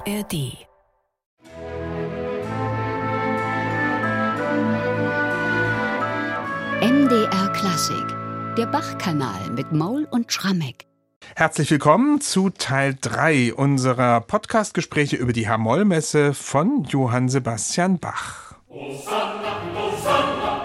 ARD. MDR Klassik, der Bach-Kanal mit Maul und Schrammeck. Herzlich willkommen zu Teil 3 unserer Podcast-Gespräche über die H-Moll-Messe von Johann Sebastian Bach. Hosanna, Hosanna.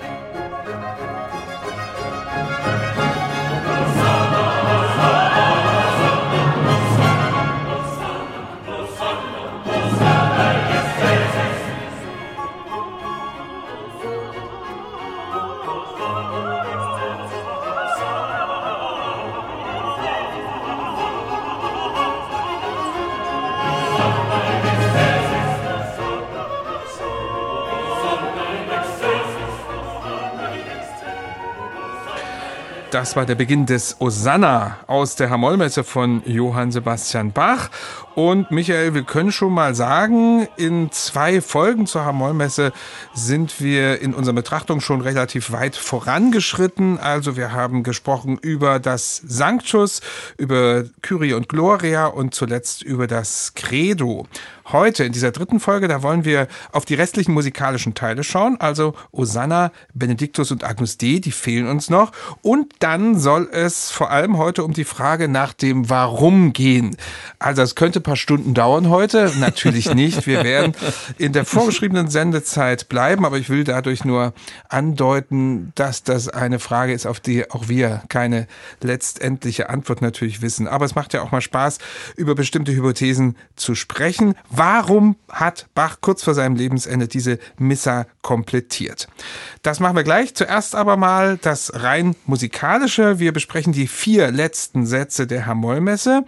Das war der Beginn des Osanna aus der H-Moll-Messe von Johann Sebastian Bach. Und Michael, wir können schon mal sagen, in 2 Folgen zur H-Moll-Messe sind wir in unserer Betrachtung schon relativ weit vorangeschritten. Also wir haben gesprochen über das Sanctus, über Kyrie und Gloria und zuletzt über das Credo. Heute in dieser 3. Folge, da wollen wir auf die restlichen musikalischen Teile schauen. Also Osanna, Benedictus und Agnus Dei, die fehlen uns noch. Und dann soll es vor allem heute um die Frage nach dem Warum gehen. Also es könnte ein paar Stunden dauern heute. Natürlich nicht. Wir werden in der vorgeschriebenen Sendezeit bleiben. Aber ich will dadurch nur andeuten, dass das eine Frage ist, auf die auch wir keine letztendliche Antwort natürlich wissen. Aber es macht ja auch mal Spaß, über bestimmte Hypothesen zu sprechen. Warum hat Bach kurz vor seinem Lebensende diese Missa komplettiert? Das machen wir gleich. Zuerst aber mal das rein musikalische. Wir besprechen die 4 letzten Sätze der H-Moll-Messe.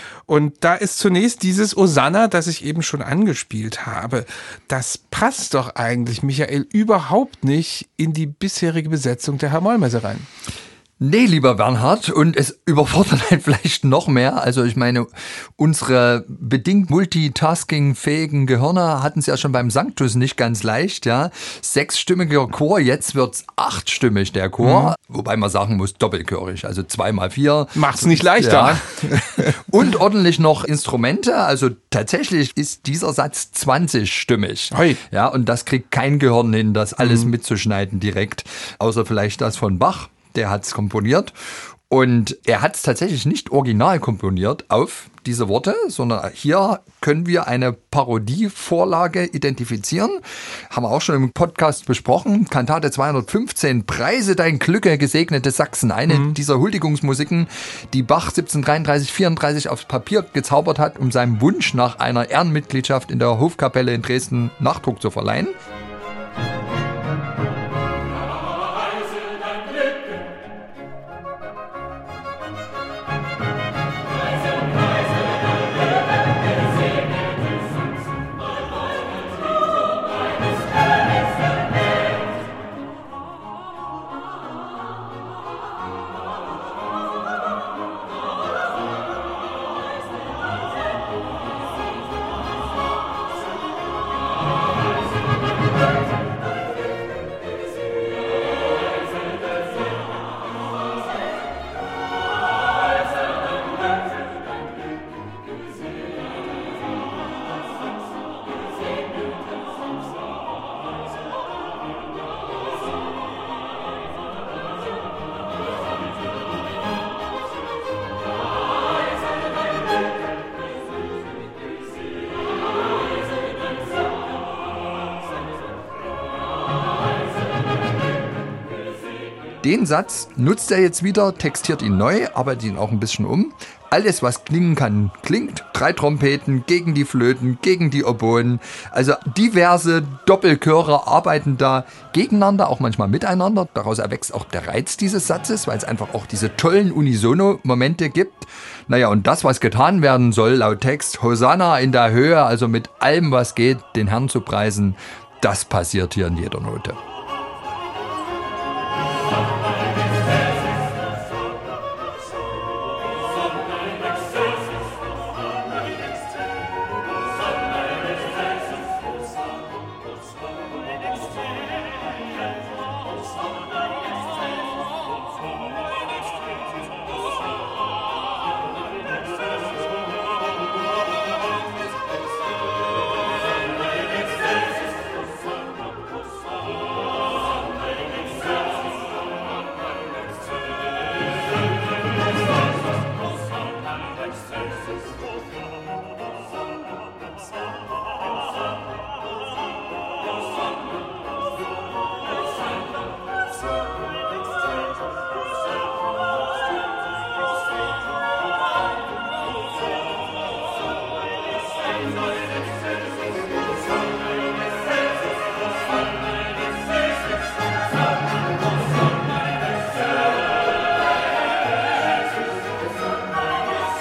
Und da ist zunächst dieses Osanna, das ich eben schon angespielt habe. Das passt doch eigentlich, Michael, überhaupt nicht in die bisherige Besetzung der H-Moll-Messe rein. Nee, lieber Bernhard, und es überfordert halt vielleicht noch mehr. Also ich meine, unsere bedingt multitasking-fähigen Gehirne hatten es ja schon beim Sanctus nicht ganz leicht, ja. 6-stimmiger Chor, jetzt wird's 8-stimmig, der Chor. Wobei man sagen muss, doppelchörig, also 2x4. Macht's nicht leichter. Ja. Und ordentlich noch Instrumente, also tatsächlich ist dieser Satz 20-stimmig. Hoi. Ja, und das kriegt kein Gehirn hin, das alles mitzuschneiden direkt, außer vielleicht das von Bach. Der hat es komponiert und er hat es tatsächlich nicht original komponiert auf diese Worte, sondern hier können wir eine Parodievorlage identifizieren. Haben wir auch schon im Podcast besprochen. Kantate 215, Preise dein Glücke, gesegnete Sachsen. Eine dieser Huldigungsmusiken, die Bach 1733-34 aufs Papier gezaubert hat, um seinem Wunsch nach einer Ehrenmitgliedschaft in der Hofkapelle in Dresden Nachdruck zu verleihen. Den Satz nutzt er jetzt wieder, textiert ihn neu, arbeitet ihn auch ein bisschen um. Alles, was klingen kann, klingt. 3 Trompeten gegen die Flöten, gegen die Oboen. Also diverse Doppelchöre arbeiten da gegeneinander, auch manchmal miteinander. Daraus erwächst auch der Reiz dieses Satzes, weil es einfach auch diese tollen Unisono-Momente gibt. Naja, und das, was getan werden soll, laut Text, Hosanna in der Höhe, also mit allem, was geht, den Herrn zu preisen, das passiert hier in jeder Note.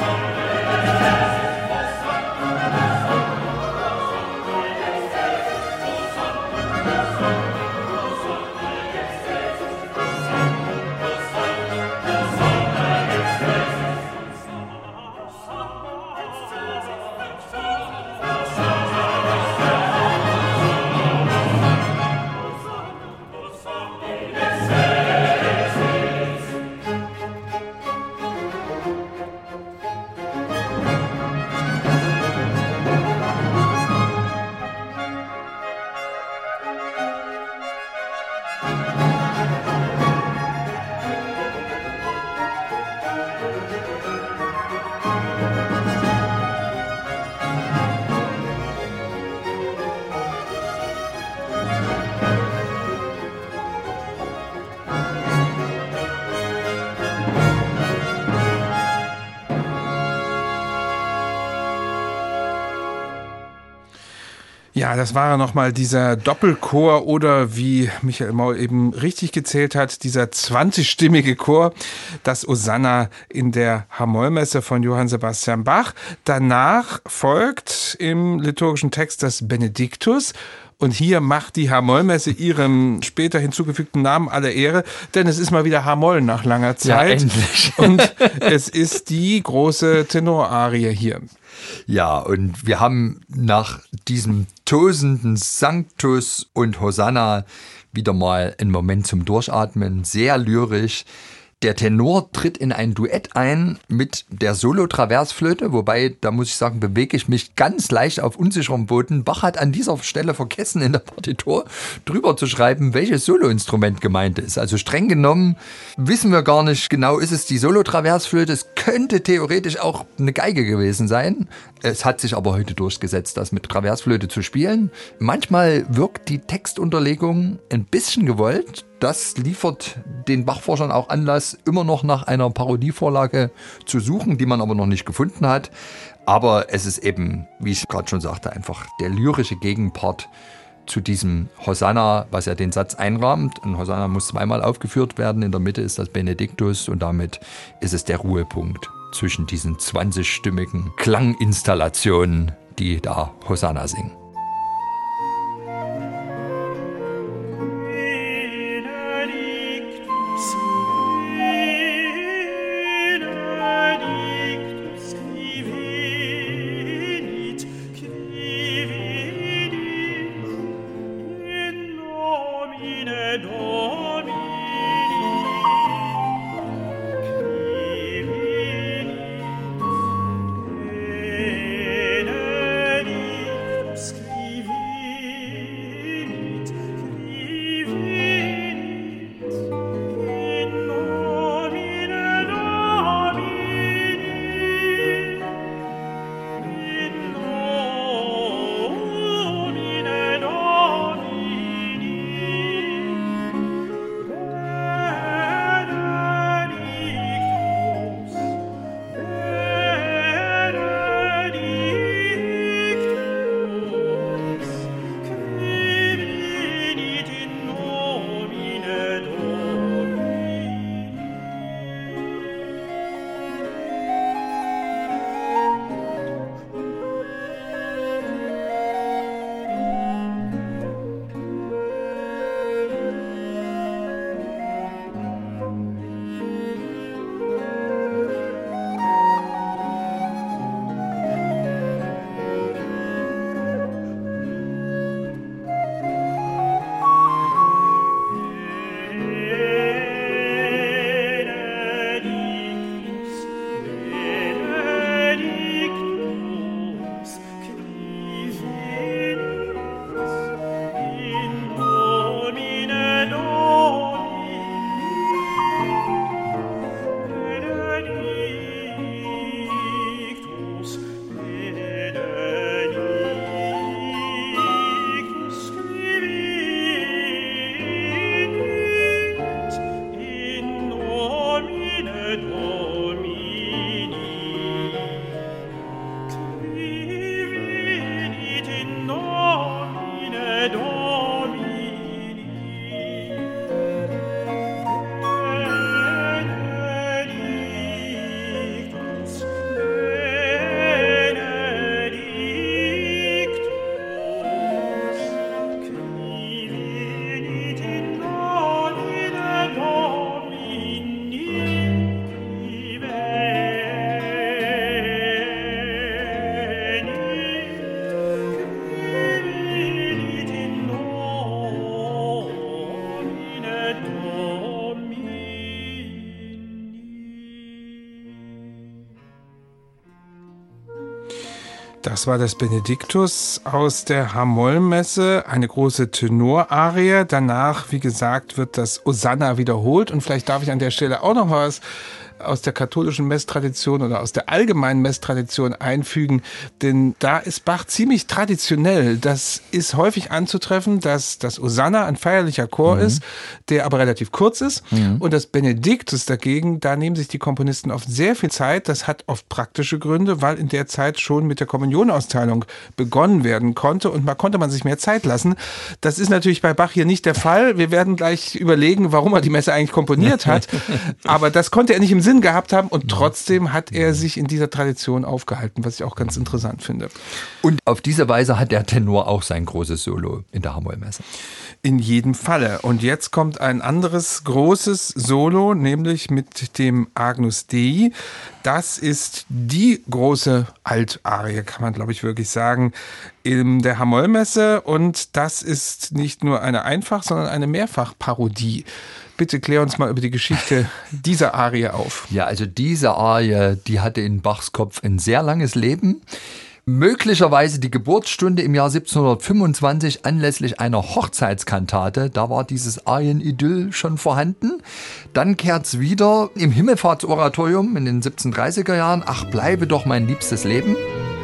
Ja, das war nochmal dieser Doppelchor oder wie Michael Maul eben richtig gezählt hat, dieser 20-stimmige Chor, das Osanna in der H-Moll-Messe von Johann Sebastian Bach. Danach folgt im liturgischen Text das Benediktus. Und hier macht die H-Moll-Messe ihrem später hinzugefügten Namen alle Ehre, denn es ist mal wieder H-Moll nach langer Zeit. Ja, endlich. Und es ist die große Tenorarie hier. Ja, und wir haben nach diesem tosenden Sanctus und Hosanna wieder mal einen Moment zum Durchatmen, sehr lyrisch. Der Tenor tritt in ein Duett ein mit der Solo-Traversflöte, wobei, da muss ich sagen, bewege ich mich ganz leicht auf unsicherem Boden. Bach hat an dieser Stelle vergessen, in der Partitur drüber zu schreiben, welches Soloinstrument gemeint ist. Also streng genommen wissen wir gar nicht genau, ist es die Solo-Traversflöte. Es könnte theoretisch auch eine Geige gewesen sein. Es hat sich aber heute durchgesetzt, das mit Traversflöte zu spielen. Manchmal wirkt die Textunterlegung ein bisschen gewollt. Das liefert den Bach-Forschern auch Anlass, immer noch nach einer Parodievorlage zu suchen, die man aber noch nicht gefunden hat. Aber es ist eben, wie ich gerade schon sagte, einfach der lyrische Gegenpart zu diesem Hosanna, was ja den Satz einrahmt. Ein Hosanna muss zweimal aufgeführt werden. In der Mitte ist das Benediktus und damit ist es der Ruhepunkt zwischen diesen 20-stimmigen Klanginstallationen, die da Hosanna singen. Das war das Benediktus aus der Hamollmesse, eine große Tenorarie. Danach, wie gesagt, wird das Osanna wiederholt. Und vielleicht darf ich an der Stelle auch noch was aus der katholischen Messtradition oder aus der allgemeinen Messtradition einfügen, denn da ist Bach ziemlich traditionell. Das ist häufig anzutreffen, dass das Osanna ein feierlicher Chor ist, der aber relativ kurz ist. Und das Benediktus dagegen, da nehmen sich die Komponisten oft sehr viel Zeit. Das hat oft praktische Gründe, weil in der Zeit schon mit der Kommunionausteilung begonnen werden konnte und man konnte sich mehr Zeit lassen. Das ist natürlich bei Bach hier nicht der Fall. Wir werden gleich überlegen, warum er die Messe eigentlich komponiert hat. Aber das konnte er nicht im Sinn gehabt haben und trotzdem hat er sich in dieser Tradition aufgehalten, was ich auch ganz interessant finde. Und auf diese Weise hat der Tenor auch sein großes Solo in der Hamollmesse. In jedem Falle. Und jetzt kommt ein anderes großes Solo, nämlich mit dem Agnus Dei. Das ist die große Altarie, kann man glaube ich wirklich sagen, in der Hamollmesse. Und das ist nicht nur eine Einfach-, sondern eine Mehrfachparodie. Bitte klär uns mal über die Geschichte dieser Arie auf. Ja, also diese Arie, die hatte in Bachs Kopf ein sehr langes Leben. Möglicherweise die Geburtsstunde im Jahr 1725 anlässlich einer Hochzeitskantate. Da war dieses Arienidyll schon vorhanden. Dann kehrt's wieder im Himmelfahrtsoratorium in den 1730er Jahren. Ach, bleibe doch mein liebstes Leben.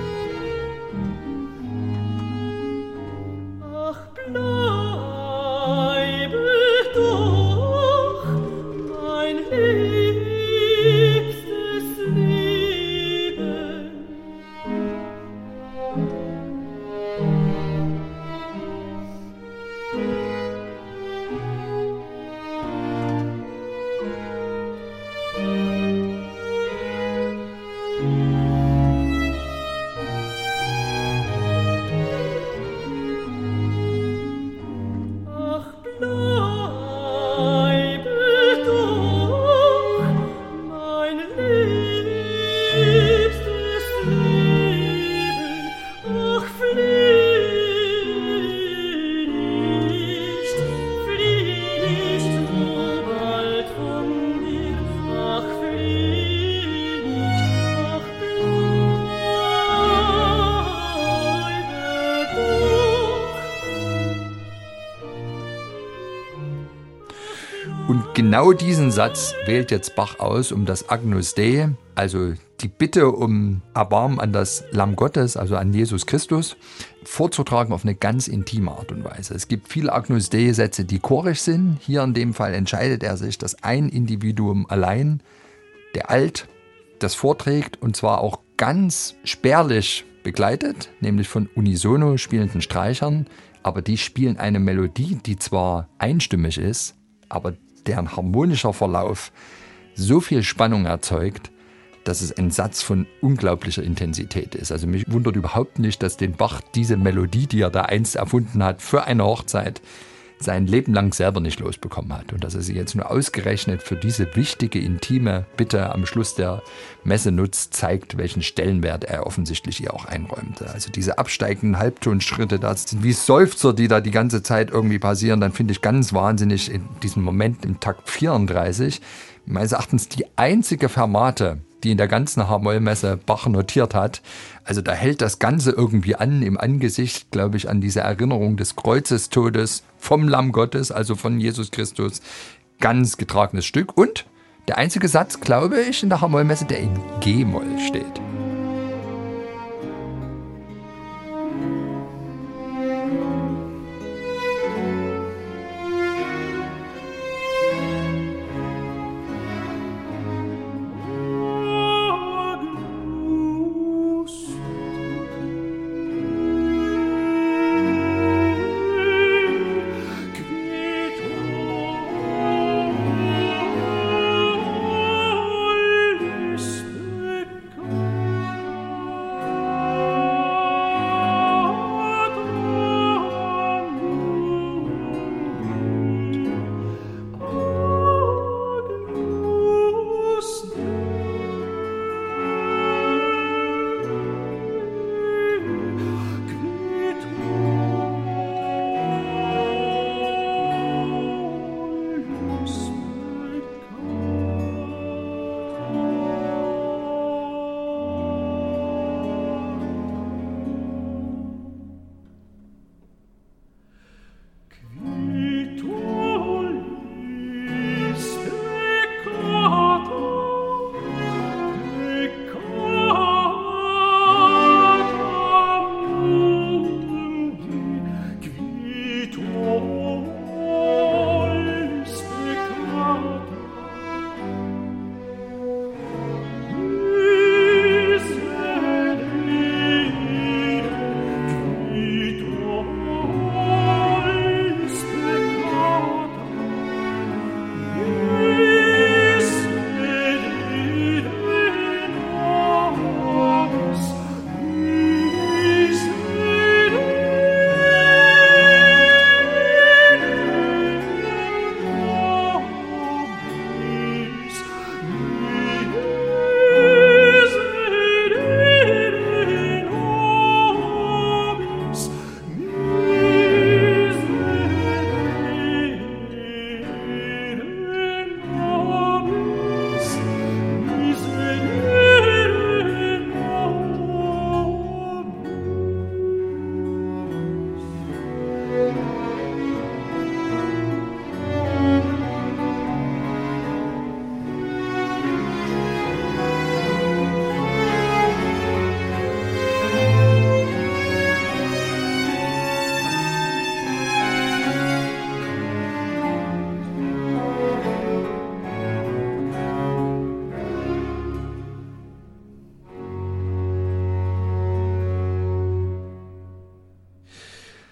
Und genau diesen Satz wählt jetzt Bach aus, um das Agnus Dei, also die Bitte um Erbarmen an das Lamm Gottes, also an Jesus Christus, vorzutragen auf eine ganz intime Art und Weise. Es gibt viele Agnus Dei-Sätze, die chorisch sind. Hier in dem Fall entscheidet er sich, dass ein Individuum allein, der Alt, das vorträgt und zwar auch ganz spärlich begleitet, nämlich von unisono spielenden Streichern, aber die spielen eine Melodie, die zwar einstimmig ist, aber deren harmonischer Verlauf so viel Spannung erzeugt, dass es ein Satz von unglaublicher Intensität ist. Also mich wundert überhaupt nicht, dass den Bach diese Melodie, die er da einst erfunden hat, für eine Hochzeit sein Leben lang selber nicht losbekommen hat. Und dass er sie jetzt nur ausgerechnet für diese wichtige, intime Bitte am Schluss der Messe nutzt, zeigt, welchen Stellenwert er offensichtlich ihr auch einräumte. Also diese absteigenden Halbtonschritte, das sind wie Seufzer, die da die ganze Zeit irgendwie passieren, dann finde ich ganz wahnsinnig in diesem Moment im Takt 34, meines Erachtens die einzige Fermate, die in der ganzen H-Moll-Messe Bach notiert hat. Also da hält das Ganze irgendwie an, im Angesicht, glaube ich, an diese Erinnerung des Kreuzestodes vom Lamm Gottes, also von Jesus Christus. Ganz getragenes Stück. Und der einzige Satz, glaube ich, in der H-Moll-Messe, der in G-Moll steht.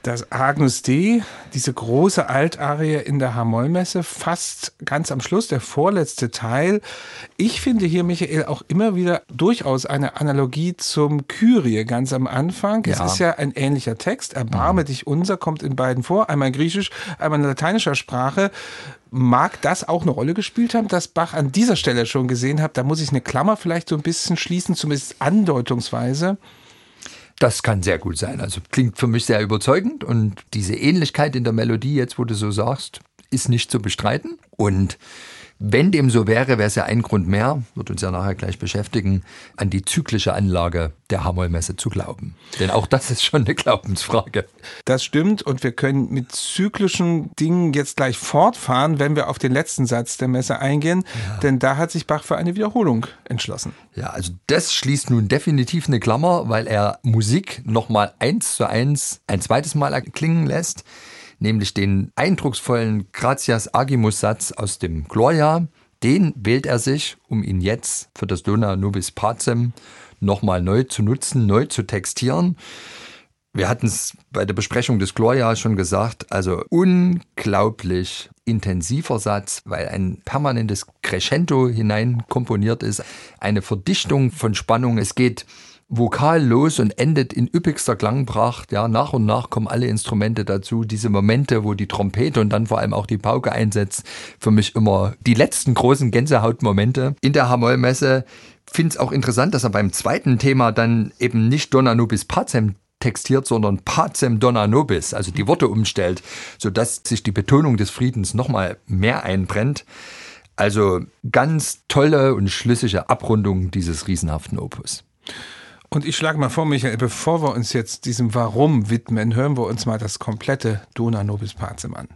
Das Agnus Dei, diese große Altarie in der H-Moll-Messe, fast ganz am Schluss, der vorletzte Teil. Ich finde hier, Michael, auch immer wieder durchaus eine Analogie zum Kyrie ganz am Anfang. Es ist ja ein ähnlicher Text. Erbarme dich unser kommt in beiden vor, einmal in Griechisch, einmal in lateinischer Sprache. Mag das auch eine Rolle gespielt haben, dass Bach an dieser Stelle schon gesehen hat, da muss ich eine Klammer vielleicht so ein bisschen schließen, zumindest andeutungsweise? Das kann sehr gut sein. Also klingt für mich sehr überzeugend und diese Ähnlichkeit in der Melodie, jetzt wo du so sagst, ist nicht zu bestreiten. Und wenn dem so wäre, wäre es ja ein Grund mehr, wird uns ja nachher gleich beschäftigen, an die zyklische Anlage der H-Moll-Messe zu glauben. Denn auch das ist schon eine Glaubensfrage. Das stimmt und wir können mit zyklischen Dingen jetzt gleich fortfahren, wenn wir auf den letzten Satz der Messe eingehen, denn da hat sich Bach für eine Wiederholung entschlossen. Ja, also das schließt nun definitiv eine Klammer, weil er Musik nochmal 1:1 ein zweites Mal klingen lässt. Nämlich den eindrucksvollen Gratias Agimus-Satz aus dem Gloria. Den wählt er sich, um ihn jetzt für das Dona Nobis Pacem nochmal neu zu nutzen, neu zu textieren. Wir hatten es bei der Besprechung des Gloria schon gesagt, also unglaublich intensiver Satz, weil ein permanentes Crescendo hinein komponiert ist, eine Verdichtung von Spannung. Es geht vokal los und endet in üppigster Klangpracht. Ja, nach und nach kommen alle Instrumente dazu. Diese Momente, wo die Trompete und dann vor allem auch die Pauke einsetzt, für mich immer die letzten großen Gänsehautmomente in der H-Moll-Messe. Finde es auch interessant, dass er beim zweiten Thema dann eben nicht Dona Nobis Pacem textiert, sondern Pacem Dona Nobis, also die Worte umstellt, sodass sich die Betonung des Friedens nochmal mehr einbrennt. Also ganz tolle und schlüssige Abrundung dieses riesenhaften Opus. Und ich schlage mal vor, Michael, bevor wir uns jetzt diesem Warum widmen, hören wir uns mal das komplette Dona Nobis Pacem an.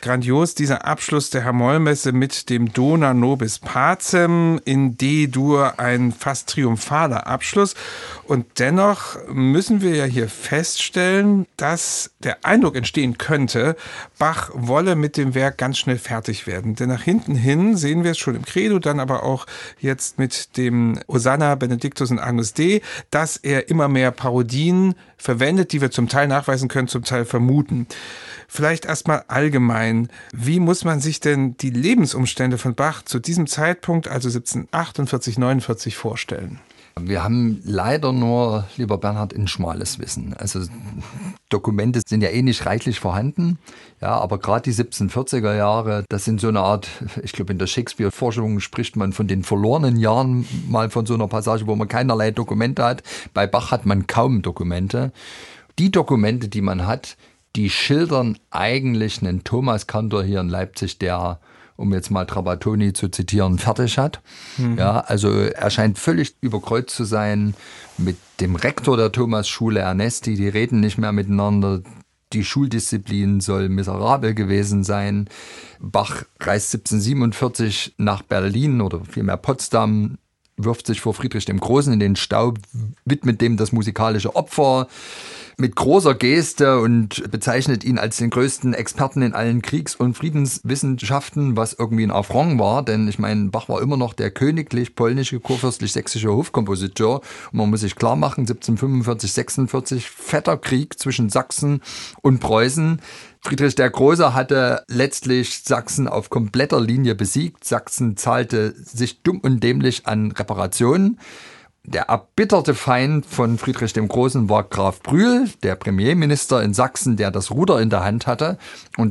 grandios dieser Abschluss der Hamollmesse mit dem Dona nobis pacem in D-Dur, ein fast triumphaler Abschluss. Und dennoch müssen wir ja hier feststellen, dass der Eindruck entstehen könnte, Bach wolle mit dem Werk ganz schnell fertig werden. Denn nach hinten hin sehen wir es schon im Credo, dann aber auch jetzt mit dem Osanna, Benedictus und Agnus Dei, dass er immer mehr Parodien verwendet, die wir zum Teil nachweisen können, zum Teil vermuten. Vielleicht erstmal allgemein, wie muss man sich denn die Lebensumstände von Bach zu diesem Zeitpunkt, also 1748, 49 vorstellen? Wir haben leider nur, lieber Bernhard, ein schmales Wissen. Also Dokumente sind ja nicht reichlich vorhanden. Ja, aber gerade die 1740er Jahre, das sind so eine Art, ich glaube in der Shakespeare-Forschung spricht man von den verlorenen Jahren, mal von so einer Passage, wo man keinerlei Dokumente hat. Bei Bach hat man kaum Dokumente. Die Dokumente, die man hat, die schildern eigentlich einen Thomaskantor hier in Leipzig, der, um jetzt mal Trapattoni zu zitieren, fertig hat. Ja, also er scheint völlig überkreuzt zu sein mit dem Rektor der Thomasschule, Ernesti. Die reden nicht mehr miteinander. Die Schuldisziplin soll miserabel gewesen sein. Bach reist 1747 nach Berlin oder vielmehr Potsdam, wirft sich vor Friedrich dem Großen in den Staub, widmet dem das musikalische Opfer mit großer Geste und bezeichnet ihn als den größten Experten in allen Kriegs- und Friedenswissenschaften, was irgendwie ein Affront war, denn ich meine, Bach war immer noch der königlich-polnische, kurfürstlich-sächsische Hofkompositeur und man muss sich klar machen, 1745, 46, fetter Krieg zwischen Sachsen und Preußen. Friedrich der Große hatte letztlich Sachsen auf kompletter Linie besiegt. Sachsen zahlte sich dumm und dämlich an Reparationen. Der erbitterte Feind von Friedrich dem Großen war Graf Brühl, der Premierminister in Sachsen, der das Ruder in der Hand hatte. Und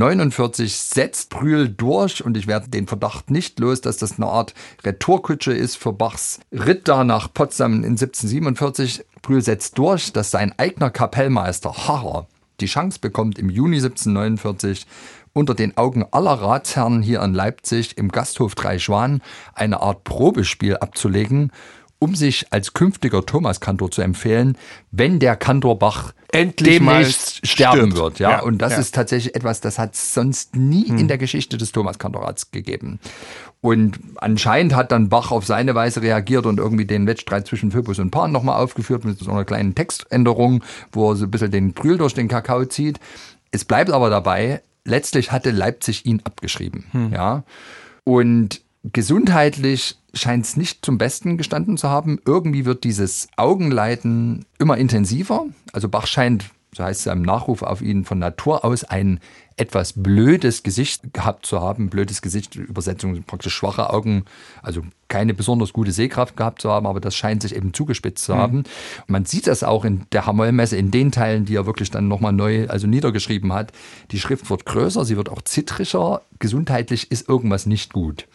1749 setzt Brühl durch, und ich werde den Verdacht nicht los, dass das eine Art Retourkutsche ist für Bachs Ritt da nach Potsdam in 1747. Brühl setzt durch, dass sein eigener Kapellmeister Harrer die Chance bekommt, im Juni 1749 unter den Augen aller Ratsherren hier in Leipzig im Gasthof Dreischwan eine Art Probespiel abzulegen, um sich als künftiger Thomaskantor zu empfehlen, wenn der Kantor Bach endlich demnächst sterben wird. Ja? Ja, und das ja. ist tatsächlich etwas, das hat es sonst nie in der Geschichte des Thomaskantorats gegeben. Und anscheinend hat dann Bach auf seine Weise reagiert und irgendwie den Wettstreit zwischen Phöbus und Pan nochmal aufgeführt mit so einer kleinen Textänderung, wo er so ein bisschen den Brühl durch den Kakao zieht. Es bleibt aber dabei, letztlich hatte Leipzig ihn abgeschrieben. Ja? Und gesundheitlich scheint es nicht zum Besten gestanden zu haben. Irgendwie wird dieses Augenleiden immer intensiver. Also Bach scheint, so heißt es im Nachruf auf ihn, von Natur aus ein etwas blödes Gesicht gehabt zu haben. Blödes Gesicht, Übersetzung praktisch schwache Augen, also keine besonders gute Sehkraft gehabt zu haben, aber das scheint sich eben zugespitzt zu haben. Und man sieht das auch in der Hamollmesse, in den Teilen, die er wirklich dann nochmal neu, also niedergeschrieben hat. Die Schrift wird größer, sie wird auch zittrischer. Gesundheitlich ist irgendwas nicht gut.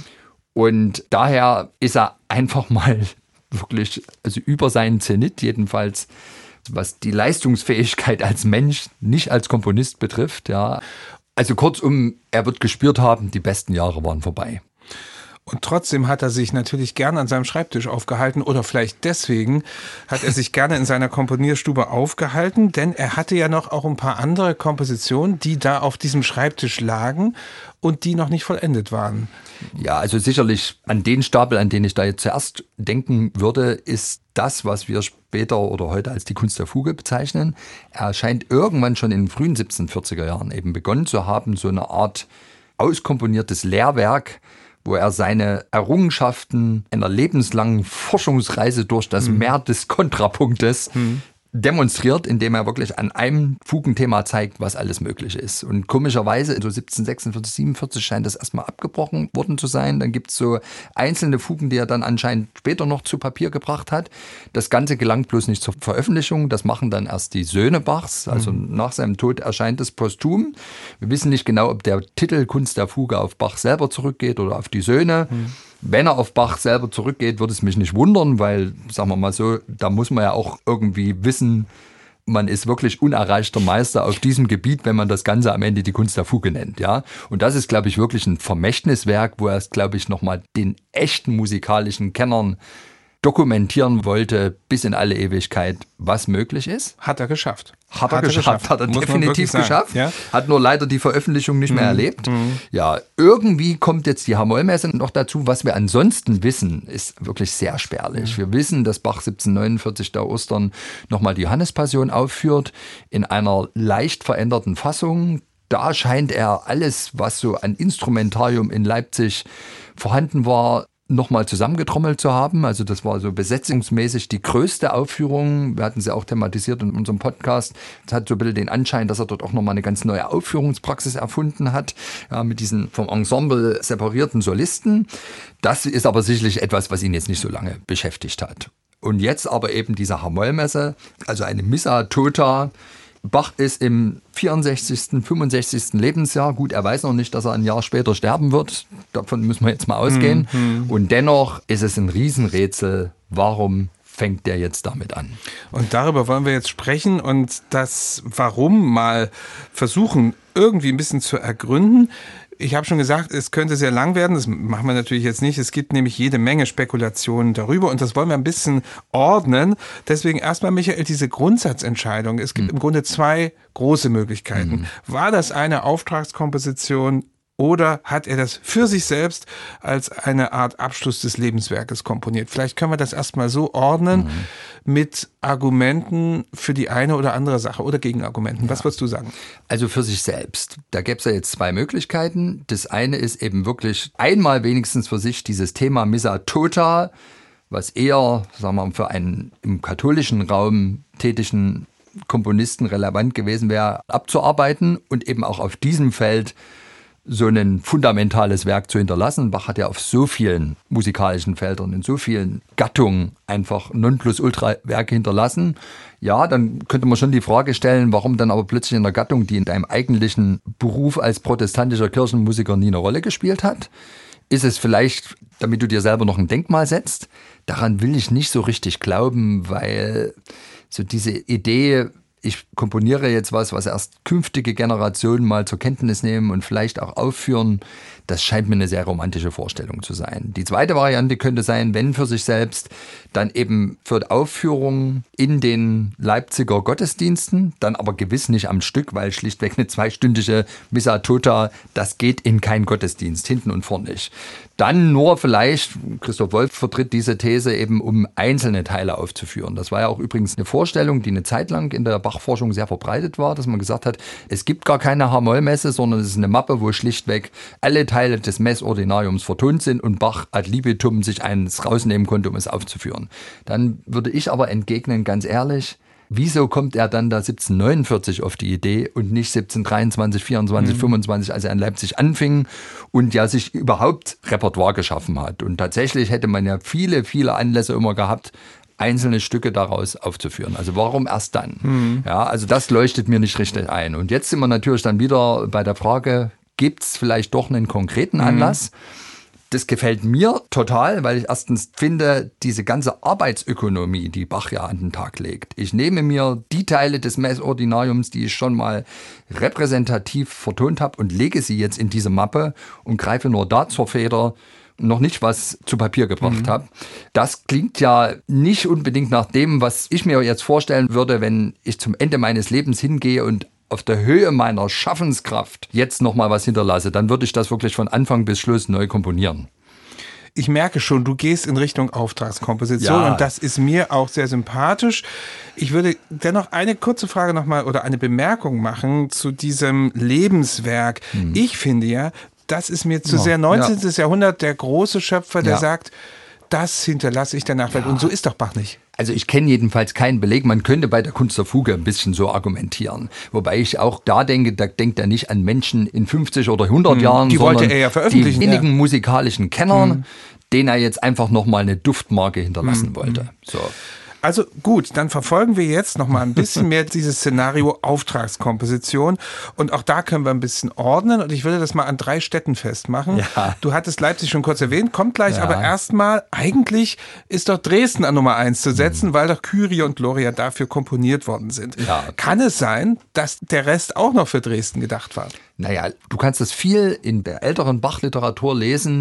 Und daher ist er einfach mal wirklich, also über seinen Zenit jedenfalls, was die Leistungsfähigkeit als Mensch, nicht als Komponist betrifft. Ja. Also kurzum, er wird gespürt haben, die besten Jahre waren vorbei. Und trotzdem hat er sich natürlich gerne an seinem Schreibtisch aufgehalten, oder vielleicht deswegen hat er sich gerne in seiner Komponierstube aufgehalten, denn er hatte ja noch auch ein paar andere Kompositionen, die da auf diesem Schreibtisch lagen und die noch nicht vollendet waren. Ja, also sicherlich an den Stapel, an den ich da jetzt zuerst denken würde, ist das, was wir später oder heute als die Kunst der Fuge bezeichnen. Er scheint irgendwann schon in den frühen 1740er Jahren eben begonnen zu haben, so eine Art auskomponiertes Lehrwerk, wo er seine Errungenschaften einer lebenslangen Forschungsreise durch das Meer des Kontrapunktes demonstriert, indem er wirklich an einem Fugenthema zeigt, was alles möglich ist. Und komischerweise, so 1746, 47 scheint das erstmal abgebrochen worden zu sein. Dann gibt es so einzelne Fugen, die er dann anscheinend später noch zu Papier gebracht hat. Das Ganze gelangt bloß nicht zur Veröffentlichung. Das machen dann erst die Söhne Bachs. Also nach seinem Tod erscheint es posthum. Wir wissen nicht genau, ob der Titel Kunst der Fuge auf Bach selber zurückgeht oder auf die Söhne. Wenn er auf Bach selber zurückgeht, würde es mich nicht wundern, weil, sagen wir mal so, da muss man ja auch irgendwie wissen, man ist wirklich unerreichter Meister auf diesem Gebiet, wenn man das Ganze am Ende die Kunst der Fuge nennt. Ja? Und das ist, glaube ich, wirklich ein Vermächtniswerk, wo er es, glaube ich, nochmal den echten musikalischen Kennern dokumentieren wollte bis in alle Ewigkeit, was möglich ist. Hat er geschafft. Hat er definitiv geschafft. Ja? Hat nur leider die Veröffentlichung nicht mehr erlebt. Ja, irgendwie kommt jetzt die Hamollmesse noch dazu. Was wir ansonsten wissen, ist wirklich sehr spärlich. Wir wissen, dass Bach 1749 da Ostern nochmal die Johannespassion aufführt, in einer leicht veränderten Fassung. Da scheint er alles, was so an Instrumentarium in Leipzig vorhanden war, nochmal zusammengetrommelt zu haben. Also das war so besetzungsmäßig die größte Aufführung. Wir hatten sie auch thematisiert in unserem Podcast. Es hat so ein bisschen den Anschein, dass er dort auch nochmal eine ganz neue Aufführungspraxis erfunden hat, ja, mit diesen vom Ensemble separierten Solisten. Das ist aber sicherlich etwas, was ihn jetzt nicht so lange beschäftigt hat. Und jetzt aber eben diese Hamollmesse, also eine Missa Tota. Bach ist im 64., 65. Lebensjahr. Gut, er weiß noch nicht, dass er ein Jahr später sterben wird. Davon müssen wir jetzt mal ausgehen. Und dennoch ist es ein Riesenrätsel, warum fängt der jetzt damit an? Und darüber wollen wir jetzt sprechen und das Warum mal versuchen, irgendwie ein bisschen zu ergründen. Ich habe schon gesagt, es könnte sehr lang werden. Das machen wir natürlich jetzt nicht. Es gibt nämlich jede Menge Spekulationen darüber und das wollen wir ein bisschen ordnen. Deswegen erstmal, Michael, diese Grundsatzentscheidung. Es gibt im Grunde zwei große Möglichkeiten. War das eine Auftragskomposition oder hat er das für sich selbst als eine Art Abschluss des Lebenswerkes komponiert? Vielleicht können wir das erstmal so ordnen mit Argumenten für die eine oder andere Sache oder Gegenargumenten. Was würdest du sagen? Also für sich selbst. Da gäbe es ja jetzt zwei Möglichkeiten. Das eine ist eben wirklich einmal wenigstens für sich dieses Thema Missa Tota, was eher, sagen wir mal, für einen im katholischen Raum tätigen Komponisten relevant gewesen wäre, abzuarbeiten und eben auch auf diesem Feld so ein fundamentales Werk zu hinterlassen. Bach hat ja auf so vielen musikalischen Feldern, in so vielen Gattungen einfach Nonplusultra-Werke hinterlassen. Ja, dann könnte man schon die Frage stellen, warum dann aber plötzlich in der Gattung, die in deinem eigentlichen Beruf als protestantischer Kirchenmusiker nie eine Rolle gespielt hat? Ist es vielleicht, damit du dir selber noch ein Denkmal setzt? Daran will ich nicht so richtig glauben, weil so diese Idee, ich komponiere jetzt was erst künftige Generationen mal zur Kenntnis nehmen und vielleicht auch aufführen, das scheint mir eine sehr romantische Vorstellung zu sein. Die zweite Variante könnte sein, wenn für sich selbst, dann eben für Aufführungen in den Leipziger Gottesdiensten, dann aber gewiss nicht am Stück, weil schlichtweg eine zweistündige Missa Tota, das geht in keinen Gottesdienst, hinten und vorne nicht. Dann nur vielleicht, Christoph Wolff vertritt diese These eben, um einzelne Teile aufzuführen. Das war ja auch übrigens eine Vorstellung, die eine Zeit lang in der Bach-Forschung sehr verbreitet war, dass man gesagt hat, es gibt gar keine H-Moll-Messe, sondern es ist eine Mappe, wo schlichtweg alle Teile des Messordinariums vertont sind und Bach ad libitum sich eines rausnehmen konnte, um es aufzuführen. Dann würde ich aber entgegnen, ganz ehrlich, wieso kommt er dann da 1749 auf die Idee und nicht 1723, 24, 25, als er in Leipzig anfing und ja sich überhaupt Repertoire geschaffen hat? Und tatsächlich hätte man ja viele, viele Anlässe immer gehabt, einzelne Stücke daraus aufzuführen. Also warum erst dann? Ja, also das leuchtet mir nicht richtig ein. Und jetzt sind wir natürlich dann wieder bei der Frage, gibt es vielleicht doch einen konkreten Anlass? Das gefällt mir total, weil ich erstens finde, diese ganze Arbeitsökonomie, die Bach ja an den Tag legt. Ich nehme mir die Teile des Messordinariums, die ich schon mal repräsentativ vertont habe und lege sie jetzt in diese Mappe und greife nur da zur Feder, noch nicht was zu Papier gebracht habe. Das klingt ja nicht unbedingt nach dem, was ich mir jetzt vorstellen würde, wenn ich zum Ende meines Lebens hingehe und auf der Höhe meiner Schaffenskraft jetzt nochmal was hinterlasse. Dann würde ich das wirklich von Anfang bis Schluss neu komponieren. Ich merke schon, du gehst in Richtung Auftragskomposition und das ist mir auch sehr sympathisch. Ich würde dennoch eine kurze Frage nochmal oder eine Bemerkung machen zu diesem Lebenswerk. Ich finde ja, das ist mir zu sehr 19. Jahrhundert der große Schöpfer, der sagt, das hinterlasse ich der Nachwelt. Und so ist doch Bach nicht. Also ich kenne jedenfalls keinen Beleg. Man könnte bei der Kunst der Fuge ein bisschen so argumentieren. Wobei ich auch da denke, da denkt er nicht an Menschen in 50 oder 100 Jahren, die wollte er ja veröffentlichen. Die wenigen musikalischen Kennern, denen er jetzt einfach nochmal eine Duftmarke hinterlassen wollte. So. Also gut, dann verfolgen wir jetzt noch mal ein bisschen mehr dieses Szenario Auftragskomposition und auch da können wir ein bisschen ordnen und ich würde das mal an 3 Städten festmachen. Ja. Du hattest Leipzig schon kurz erwähnt, kommt gleich, aber erstmal, eigentlich ist doch Dresden an Nummer 1 zu setzen, weil doch Kyrie und Gloria dafür komponiert worden sind. Ja. Kann es sein, dass der Rest auch noch für Dresden gedacht war? Naja, du kannst das viel in der älteren Bach-Literatur lesen,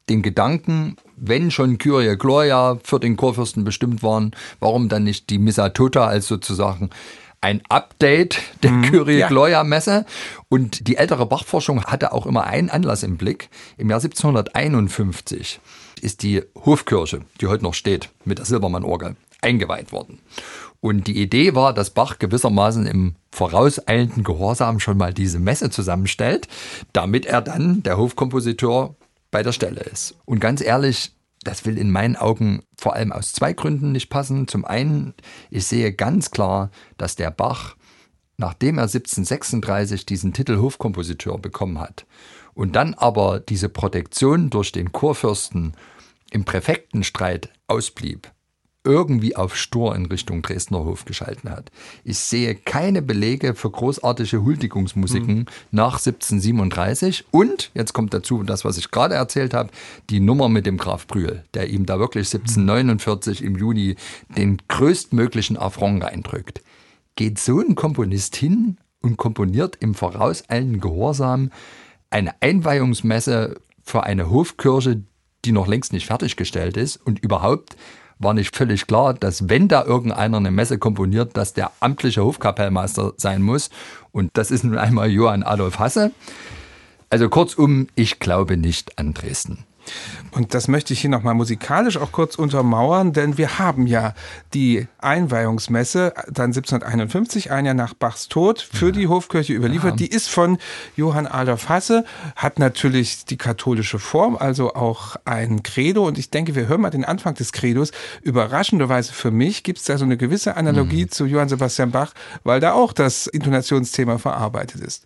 den Gedanken, wenn schon Kyrie Gloria für den Chorfürsten bestimmt waren, warum dann nicht die Missa Tota als sozusagen ein Update der Kyrie Gloria Messe. Und die ältere Bachforschung hatte auch immer einen Anlass im Blick. Im Jahr 1751 ist die Hofkirche, die heute noch steht, mit der Silbermann-Orgel, eingeweiht worden. Und die Idee war, dass Bach gewissermaßen im vorauseilenden Gehorsam schon mal diese Messe zusammenstellt, damit er dann, der Hofkompositeur, bei der Stelle ist. Und ganz ehrlich, das will in meinen Augen vor allem aus 2 Gründen nicht passen. Zum einen, ich sehe ganz klar, dass der Bach, nachdem er 1736 diesen Titel Hofkompositeur bekommen hat und dann aber diese Protektion durch den Chorfürsten im Präfektenstreit ausblieb, irgendwie auf stur in Richtung Dresdner Hof geschalten hat. Ich sehe keine Belege für großartige Huldigungsmusiken nach 1737 und, jetzt kommt dazu das, was ich gerade erzählt habe, die Nummer mit dem Graf Brühl, der ihm da wirklich 1749 im Juni den größtmöglichen Affront reindrückt. Geht so ein Komponist hin und komponiert im vorauseilenden Gehorsam eine Einweihungsmesse für eine Hofkirche, die noch längst nicht fertiggestellt ist und überhaupt war nicht völlig klar, dass wenn da irgendeiner eine Messe komponiert, dass der amtliche Hofkapellmeister sein muss. Und das ist nun einmal Johann Adolf Hasse. Also kurzum, ich glaube nicht an Dresden. Und das möchte ich hier nochmal musikalisch auch kurz untermauern, denn wir haben ja die Einweihungsmesse dann 1751, ein Jahr nach Bachs Tod, für die Hofkirche überliefert. Die ist von Johann Adolf Hasse, hat natürlich die katholische Form, also auch ein Credo. Und ich denke, wir hören mal den Anfang des Credos. Überraschenderweise für mich gibt es da so eine gewisse Analogie zu Johann Sebastian Bach, weil da auch das Intonationsthema verarbeitet ist.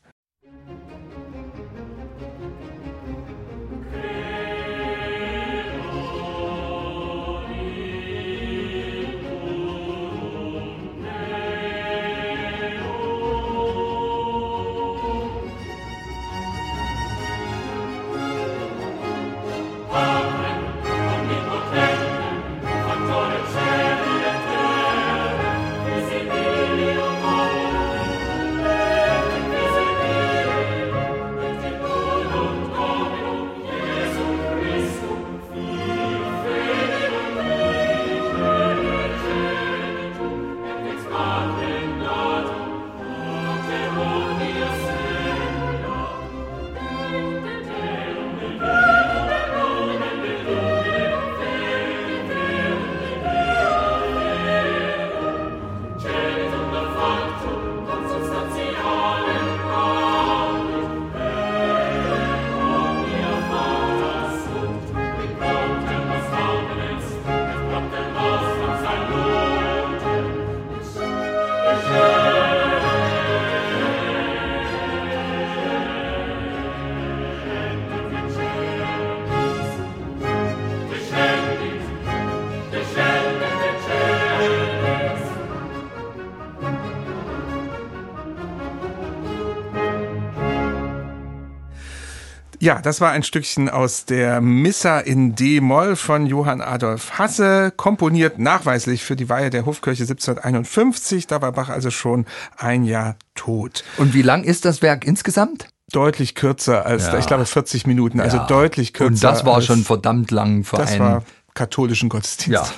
Ja, das war ein Stückchen aus der Missa in D-Moll von Johann Adolf Hasse, komponiert nachweislich für die Weihe der Hofkirche 1751. Da war Bach also schon ein Jahr tot. Und wie lang ist das Werk insgesamt? Deutlich kürzer als, ich glaube, 40 Minuten, also deutlich kürzer. Und das war schon verdammt lang für einen... Das war katholischen Gottesdienst. Ja.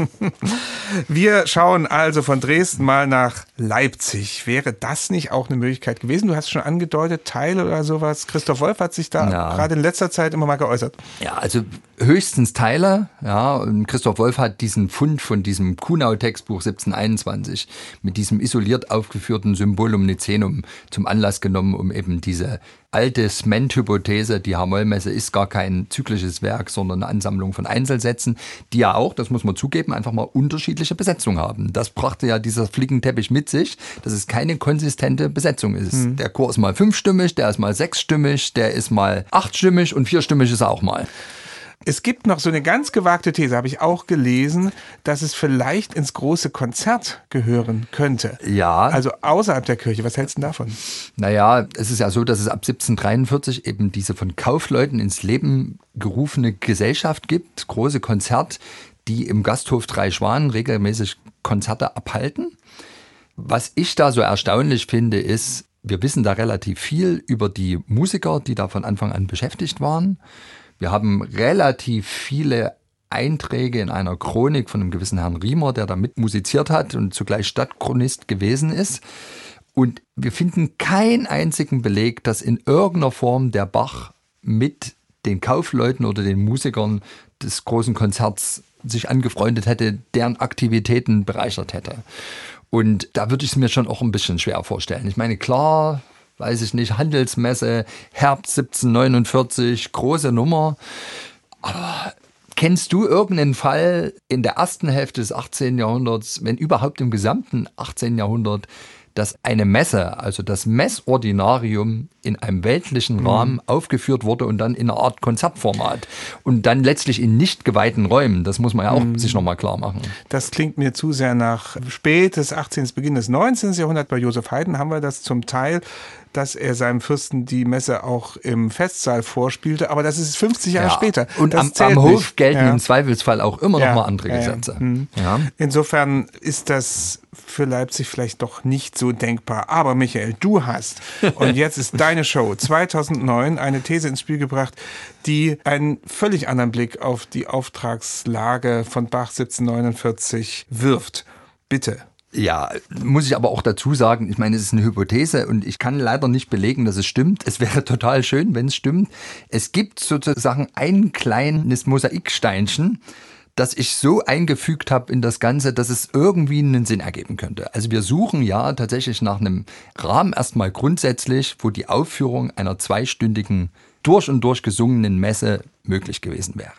Wir schauen also von Dresden mal nach Leipzig. Wäre das nicht auch eine Möglichkeit gewesen? Du hast schon angedeutet, Teile oder sowas. Christoph Wolff hat sich da gerade in letzter Zeit immer mal geäußert. Ja, also höchstens Teile. Ja, und Christoph Wolff hat diesen Fund von diesem Kuhnau-Textbuch 1721 mit diesem isoliert aufgeführten Symbolum Nicenum zum Anlass genommen, um eben diese alte Sment-Hypothese, die H-Moll-Messe ist gar kein zyklisches Werk, sondern eine Ansammlung von Einzelsätzen, die ja auch, das muss man zugeben, einfach mal unterschiedliche Besetzung haben. Das brachte ja dieser Flickenteppich mit sich, dass es keine konsistente Besetzung ist. Der Chor ist mal 5-stimmig, der ist mal 6-stimmig, der ist mal 8-stimmig und 4-stimmig ist er auch mal. Es gibt noch so eine ganz gewagte These, habe ich auch gelesen, dass es vielleicht ins große Konzert gehören könnte. Ja. Also außerhalb der Kirche. Was hältst du davon? Naja, es ist ja so, dass es ab 1743 eben diese von Kaufleuten ins Leben gerufene Gesellschaft gibt, große Konzert, die im Gasthof Drei Schwanen regelmäßig Konzerte abhalten. Was ich da so erstaunlich finde, ist, wir wissen da relativ viel über die Musiker, die da von Anfang an beschäftigt waren. Wir haben relativ viele Einträge in einer Chronik von einem gewissen Herrn Riemer, der da mit musiziert hat und zugleich Stadtchronist gewesen ist. Und wir finden keinen einzigen Beleg, dass in irgendeiner Form der Bach mit den Kaufleuten oder den Musikern des großen Konzerts sich angefreundet hätte, deren Aktivitäten bereichert hätte. Und da würde ich es mir schon auch ein bisschen schwer vorstellen. Ich meine, klar, weiß ich nicht, Handelsmesse, Herbst 1749, große Nummer. Aber kennst du irgendeinen Fall in der ersten Hälfte des 18. Jahrhunderts, wenn überhaupt im gesamten 18. Jahrhundert, dass eine Messe, also das Messordinarium in einem weltlichen Rahmen aufgeführt wurde und dann in einer Art Konzertformat und dann letztlich in nicht geweihten Räumen. Das muss man ja auch sich nochmal klar machen. Das klingt mir zu sehr nach spätes 18., Beginn des 19. Jahrhunderts. Bei Joseph Haydn haben wir das zum Teil, dass er seinem Fürsten die Messe auch im Festsaal vorspielte, aber das ist 50 Jahre später. Und am Hof gelten im Zweifelsfall auch immer noch mal andere Gesetze. Ja. Insofern ist das für Leipzig vielleicht doch nicht so denkbar. Aber Michael, du hast, und jetzt ist deine Show, 2009 eine These ins Spiel gebracht, die einen völlig anderen Blick auf die Auftragslage von Bach 1749 wirft. Bitte. Ja, muss ich aber auch dazu sagen, ich meine, es ist eine Hypothese und ich kann leider nicht belegen, dass es stimmt. Es wäre total schön, wenn es stimmt. Es gibt sozusagen ein kleines Mosaiksteinchen, das ich so eingefügt habe in das Ganze, dass es irgendwie einen Sinn ergeben könnte. Also wir suchen ja tatsächlich nach einem Rahmen erstmal grundsätzlich, wo die Aufführung einer 2-stündigen, durch und durch gesungenen Messe möglich gewesen wäre.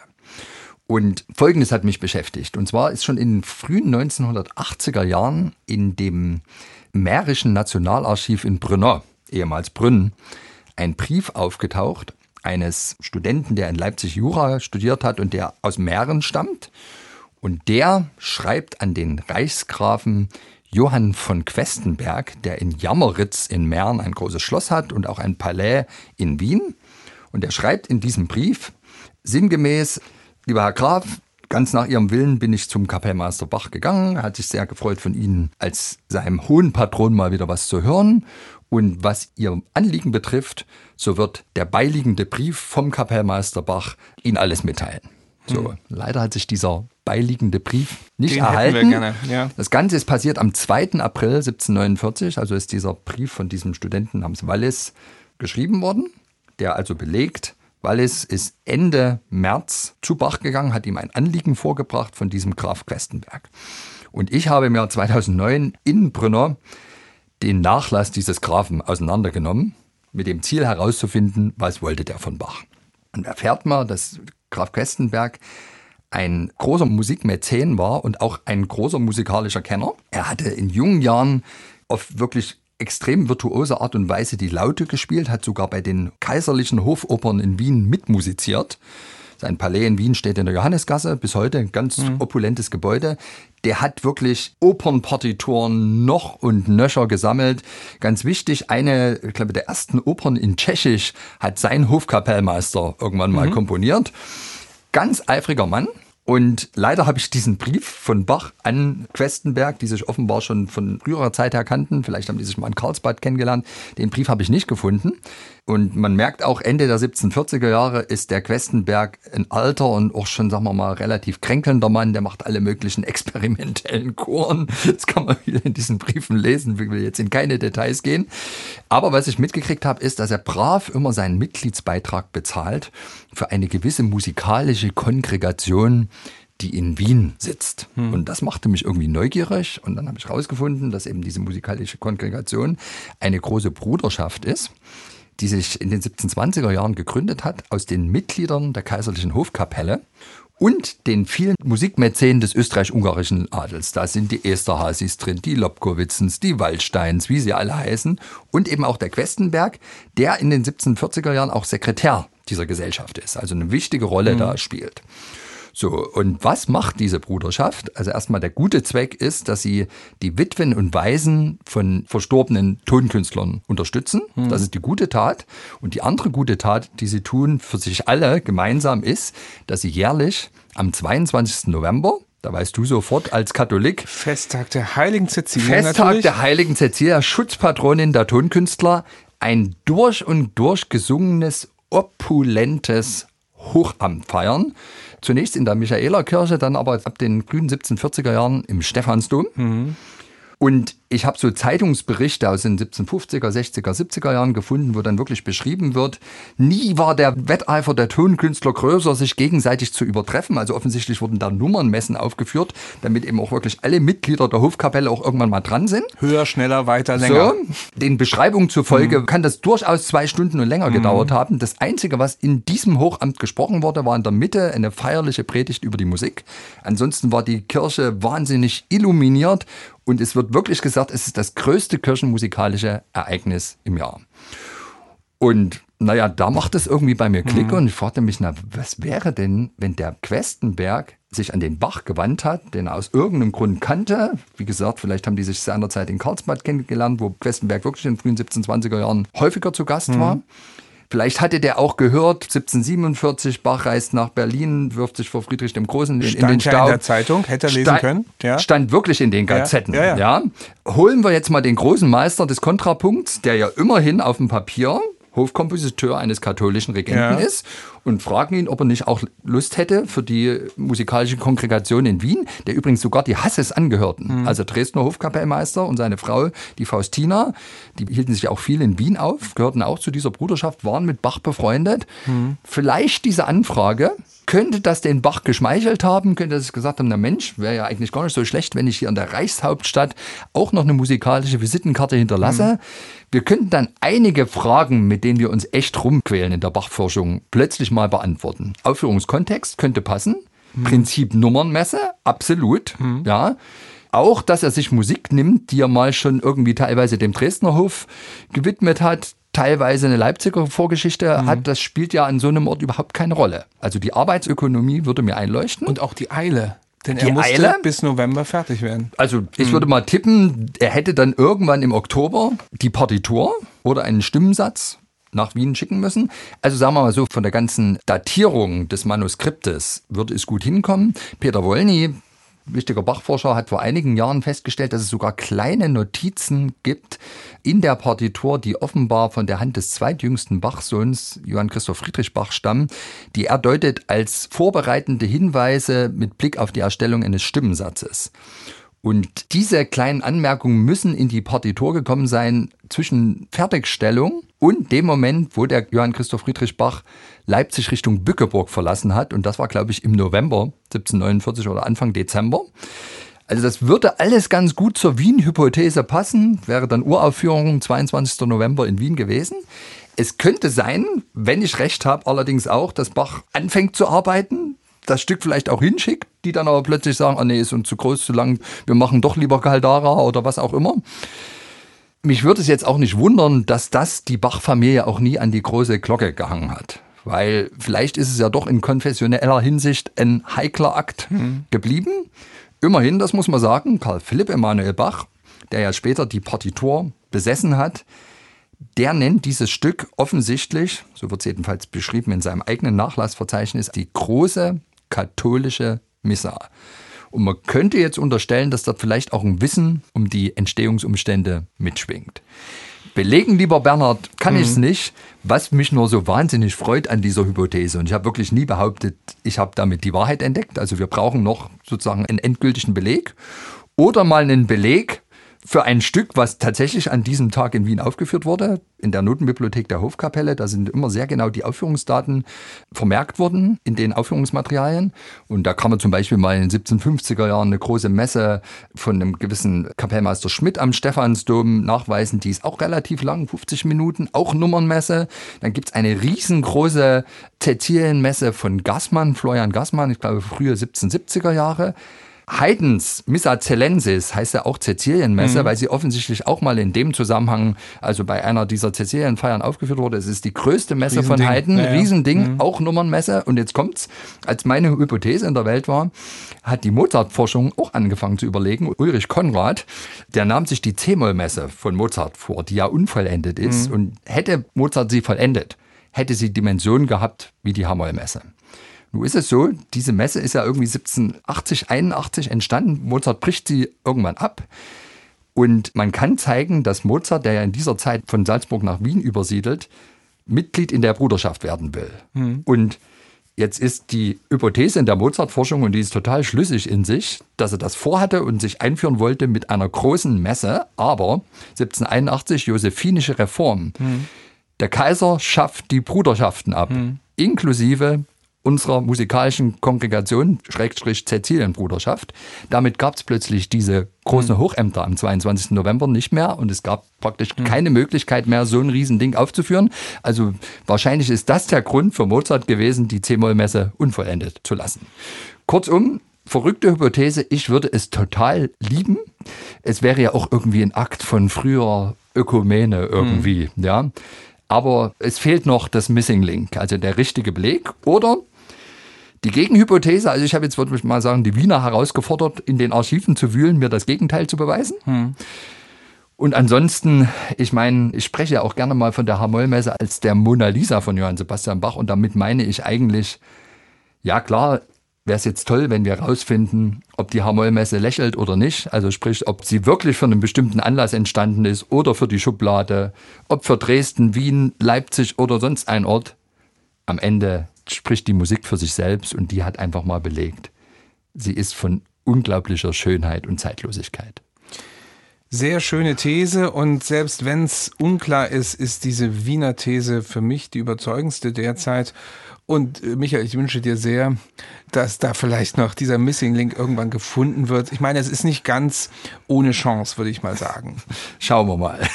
Und Folgendes hat mich beschäftigt. Und zwar ist schon in den frühen 1980er Jahren in dem Mährischen Nationalarchiv in Brno, ehemals Brünn, ein Brief aufgetaucht eines Studenten, der in Leipzig Jura studiert hat und der aus Mähren stammt. Und der schreibt an den Reichsgrafen Johann von Questenberg, der in Jammeritz in Mähren ein großes Schloss hat und auch ein Palais in Wien. Und er schreibt in diesem Brief sinngemäß: Lieber Herr Graf, ganz nach Ihrem Willen bin ich zum Kapellmeister Bach gegangen. Er hat sich sehr gefreut, von Ihnen als seinem hohen Patron mal wieder was zu hören. Und was Ihr Anliegen betrifft, so wird der beiliegende Brief vom Kapellmeister Bach Ihnen alles mitteilen. So, leider hat sich dieser beiliegende Brief nicht erhalten. Hätten wir gerne, ja. Das Ganze ist passiert am 2. April 1749, also ist dieser Brief von diesem Studenten namens Wallis geschrieben worden, der also belegt, Wallis ist Ende März zu Bach gegangen, hat ihm ein Anliegen vorgebracht von diesem Graf Questenberg. Und ich habe mir 2009 in Brno den Nachlass dieses Grafen auseinandergenommen, mit dem Ziel herauszufinden, was wollte der von Bach. Und erfährt man, dass Graf Questenberg ein großer Musikmäzen war und auch ein großer musikalischer Kenner. Er hatte in jungen Jahren auf wirklich extrem virtuose Art und Weise die Laute gespielt, hat sogar bei den kaiserlichen Hofopern in Wien mitmusiziert. Sein Palais in Wien steht in der Johannisgasse, bis heute ein ganz opulentes Gebäude. Der hat wirklich Opernpartituren noch und nöcher gesammelt. Ganz wichtig, eine, ich glaube, der ersten Opern in Tschechisch hat sein Hofkapellmeister irgendwann mal komponiert. Ganz eifriger Mann. Und leider habe ich diesen Brief von Bach an Questenberg, die sich offenbar schon von früherer Zeit her kannten, vielleicht haben die sich mal in Karlsbad kennengelernt, den Brief habe ich nicht gefunden. Und man merkt auch, Ende der 1740er Jahre ist der Questenberg ein alter und auch schon, sagen wir mal, relativ kränkelnder Mann, der macht alle möglichen experimentellen Choren. Das kann man wieder in diesen Briefen lesen, ich will jetzt in keine Details gehen. Aber was ich mitgekriegt habe, ist, dass er brav immer seinen Mitgliedsbeitrag bezahlt für eine gewisse musikalische Kongregation, die in Wien sitzt. Und das machte mich irgendwie neugierig. Und dann habe ich herausgefunden, dass eben diese musikalische Kongregation eine große Bruderschaft ist, die sich in den 1720er Jahren gegründet hat aus den Mitgliedern der kaiserlichen Hofkapelle und den vielen Musikmäzenen des österreich-ungarischen Adels. Da sind die Esterházys drin, die Lobkowitzens, die Waldsteins, wie sie alle heißen. Und eben auch der Questenberg, der in den 1740er Jahren auch Sekretär dieser Gesellschaft ist, also eine wichtige Rolle da spielt. So, und was macht diese Bruderschaft? Also erstmal der gute Zweck ist, dass sie die Witwen und Waisen von verstorbenen Tonkünstlern unterstützen. Das ist die gute Tat. Und die andere gute Tat, die sie tun für sich alle gemeinsam ist, dass sie jährlich am 22. November, da weißt du sofort als Katholik, Festtag der Heiligen Cäcilia Festtag der Heiligen Cäcilia, Schutzpatronin der Tonkünstler, ein durch und durch gesungenes, opulentes Hochamt feiern. Zunächst in der Michaelerkirche, dann aber ab den frühen 1740er Jahren im Stephansdom. Und ich habe so Zeitungsberichte aus den 1750er, 60er, 70er Jahren gefunden, wo dann wirklich beschrieben wird, nie war der Wetteifer der Tonkünstler größer, sich gegenseitig zu übertreffen. Also offensichtlich wurden da Nummernmessen aufgeführt, damit eben auch wirklich alle Mitglieder der Hofkapelle auch irgendwann mal dran sind. Höher, schneller, weiter, länger. So, den Beschreibungen zufolge kann das durchaus 2 Stunden und länger gedauert haben. Das Einzige, was in diesem Hochamt gesprochen wurde, war in der Mitte eine feierliche Predigt über die Musik. Ansonsten war die Kirche wahnsinnig illuminiert und es wird wirklich gesagt, es ist das größte kirchenmusikalische Ereignis im Jahr. Und naja, da macht es irgendwie bei mir Klick und ich fragte mich, was wäre denn, wenn der Questenberg sich an den Bach gewandt hat, den er aus irgendeinem Grund kannte. Wie gesagt, vielleicht haben die sich seinerzeit in Karlsbad kennengelernt, wo Questenberg wirklich in den frühen 1720er Jahren häufiger zu Gast war. Vielleicht hatte der auch gehört, 1747, Bach reist nach Berlin, wirft sich vor Friedrich dem Großen in den Staub. In der Zeitung, hätte er lesen können. Ja. Stand wirklich in den Gazetten. Ja. Ja. Holen wir jetzt mal den großen Meister des Kontrapunkts, der ja immerhin auf dem Papier Hofkompositeur eines katholischen Regenten ist und fragen ihn, ob er nicht auch Lust hätte für die musikalische Kongregation in Wien, der übrigens sogar die Hasses angehörten. Also Dresdner Hofkapellmeister und seine Frau, die Faustina, die hielten sich auch viel in Wien auf, gehörten auch zu dieser Bruderschaft, waren mit Bach befreundet. Vielleicht diese Anfrage, könnte das den Bach geschmeichelt haben, könnte das gesagt haben, na Mensch, wäre ja eigentlich gar nicht so schlecht, wenn ich hier in der Reichshauptstadt auch noch eine musikalische Visitenkarte hinterlasse. Wir könnten dann einige Fragen, mit denen wir uns echt rumquälen in der Bachforschung, plötzlich mal beantworten. Aufführungskontext könnte passen. Prinzip Nummernmesse, absolut, ja. Auch, dass er sich Musik nimmt, die er mal schon irgendwie teilweise dem Dresdner Hof gewidmet hat, teilweise eine Leipziger Vorgeschichte hat, das spielt ja an so einem Ort überhaupt keine Rolle. Also die Arbeitsökonomie würde mir einleuchten. Und auch die Eile. Denn Die er musste Eile? bis November fertig werden. Also ich würde mal tippen, er hätte dann irgendwann im Oktober die Partitur oder einen Stimmensatz nach Wien schicken müssen. Also sagen wir mal so, von der ganzen Datierung des Manuskriptes würde es gut hinkommen. Peter Wolny, wichtiger Bachforscher, hat vor einigen Jahren festgestellt, dass es sogar kleine Notizen gibt in der Partitur, die offenbar von der Hand des zweitjüngsten Bachsohns, Johann Christoph Friedrich Bach, stammen, die er deutet als vorbereitende Hinweise mit Blick auf die Erstellung eines Stimmensatzes. Und diese kleinen Anmerkungen müssen in die Partitur gekommen sein zwischen Fertigstellung und dem Moment, wo der Johann Christoph Friedrich Bach Leipzig Richtung Bückeburg verlassen hat. Und das war, glaube ich, im November 1749 oder Anfang Dezember. Also das würde alles ganz gut zur Wien-Hypothese passen. Wäre dann Uraufführung 22. November in Wien gewesen. Es könnte sein, wenn ich recht habe, allerdings auch, dass Bach anfängt zu arbeiten, das Stück vielleicht auch hinschickt, die dann aber plötzlich sagen, nee, ist uns zu groß, zu lang, wir machen doch lieber Caldara oder was auch immer. Mich würde es jetzt auch nicht wundern, dass das die Bach-Familie auch nie an die große Glocke gehangen hat. Weil vielleicht ist es ja doch in konfessioneller Hinsicht ein heikler Akt geblieben. Immerhin, das muss man sagen, Karl Philipp Emanuel Bach, der ja später die Partitur besessen hat, der nennt dieses Stück offensichtlich, so wird es jedenfalls beschrieben in seinem eigenen Nachlassverzeichnis, die große katholische Missa. Und man könnte jetzt unterstellen, dass dort vielleicht auch ein Wissen um die Entstehungsumstände mitschwingt. Belegen, lieber Bernhard, kann ich es nicht, was mich nur so wahnsinnig freut an dieser Hypothese. Und ich habe wirklich nie behauptet, ich habe damit die Wahrheit entdeckt. Also wir brauchen noch sozusagen einen endgültigen Beleg oder mal einen Beleg für ein Stück, was tatsächlich an diesem Tag in Wien aufgeführt wurde, in der Notenbibliothek der Hofkapelle. Da sind immer sehr genau die Aufführungsdaten vermerkt worden in den Aufführungsmaterialien. Und da kann man zum Beispiel mal in den 1750er Jahren eine große Messe von einem gewissen Kapellmeister Schmidt am Stephansdom nachweisen. Die ist auch relativ lang, 50 Minuten, auch Nummernmesse. Dann gibt es eine riesengroße Cäcilienmesse von Gassmann, Florian Gassmann, ich glaube frühe 1770er Jahre. Haydns Missa Cellensis heißt ja auch Cäcilienmesse, weil sie offensichtlich auch mal in dem Zusammenhang, also bei einer dieser Cäcilienfeiern aufgeführt wurde. Es ist die größte Messe von Haydn, Riesending, auch Nummernmesse. Und jetzt kommt's, als meine Hypothese in der Welt war, hat die Mozart-Forschung auch angefangen zu überlegen. Ulrich Konrad, der nahm sich die C-Moll-Messe von Mozart vor, die ja unvollendet ist. Und hätte Mozart sie vollendet, hätte sie Dimensionen gehabt wie die H-Moll-Messe. Nun ist es so, diese Messe ist ja irgendwie 1780, 81 entstanden. Mozart bricht sie irgendwann ab. Und man kann zeigen, dass Mozart, der ja in dieser Zeit von Salzburg nach Wien übersiedelt, Mitglied in der Bruderschaft werden will. Und Jetzt ist die Hypothese in der Mozart-Forschung, und die ist total schlüssig in sich, dass er das vorhatte und sich einführen wollte mit einer großen Messe, aber 1781, josephinische Reform. Der Kaiser schafft die Bruderschaften ab, inklusive unserer musikalischen Kongregation, Cäcilienbruderschaft. Damit gab es plötzlich diese großen Hochämter am 22. November nicht mehr und es gab praktisch keine Möglichkeit mehr, so ein Riesending aufzuführen. Also wahrscheinlich ist das der Grund für Mozart gewesen, die C-Moll-Messe unvollendet zu lassen. Kurzum, verrückte Hypothese, ich würde es total lieben. Es wäre ja auch irgendwie ein Akt von früher Ökumene irgendwie, ja. Aber es fehlt noch das Missing Link, also der richtige Beleg. Oder die Gegenhypothese, also ich habe jetzt, würde ich mal sagen, die Wiener herausgefordert, in den Archiven zu wühlen, mir das Gegenteil zu beweisen. Und ansonsten, ich meine, ich spreche ja auch gerne mal von der H-Moll-Messe als der Mona Lisa von Johann Sebastian Bach. Und damit meine ich eigentlich, ja klar, wäre es jetzt toll, wenn wir herausfinden, ob die H-Moll-Messe lächelt oder nicht. Also sprich, ob sie wirklich für einen bestimmten Anlass entstanden ist oder für die Schublade, ob für Dresden, Wien, Leipzig oder sonst ein Ort. Am Ende spricht die Musik für sich selbst und die hat einfach mal belegt. Sie ist von unglaublicher Schönheit und Zeitlosigkeit. Sehr schöne These und selbst wenn es unklar ist, ist diese Wiener These für mich die überzeugendste derzeit. Und Michael, ich wünsche dir sehr, dass da vielleicht noch dieser Missing Link irgendwann gefunden wird. Ich meine, es ist nicht ganz ohne Chance, würde ich mal sagen. Schauen wir mal.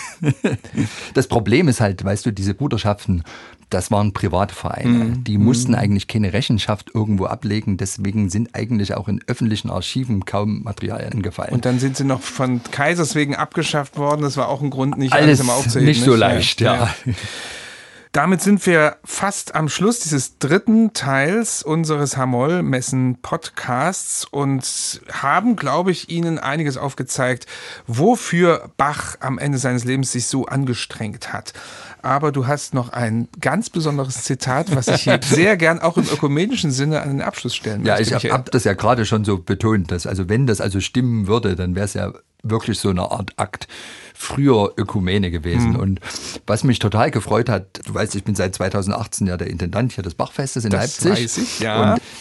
Das Problem ist halt, weißt du, diese Bruderschaften, das waren private Vereine. Die mussten eigentlich keine Rechenschaft irgendwo ablegen. Deswegen sind eigentlich auch in öffentlichen Archiven kaum Materialien angefallen. Und dann sind sie noch von Kaisers wegen abgeschafft worden. Das war auch ein Grund, nicht alles immer aufzuheben. Nicht so leicht, ja. Damit sind wir fast am Schluss dieses dritten Teils unseres H-Moll-Messen-Podcasts und haben, glaube ich, Ihnen einiges aufgezeigt, wofür Bach am Ende seines Lebens sich so angestrengt hat. Aber du hast noch ein ganz besonderes Zitat, was ich hier sehr gern auch im ökumenischen Sinne an den Abschluss stellen möchte. Ja, ich habe das ja gerade schon so betont, dass also wenn das also stimmen würde, dann wäre es ja wirklich so eine Art Akt früher Ökumene gewesen. Und was mich total gefreut hat, du weißt, ich bin seit 2018 ja der Intendant hier des Bachfestes in Leipzig. Das weiß ich, ja. Und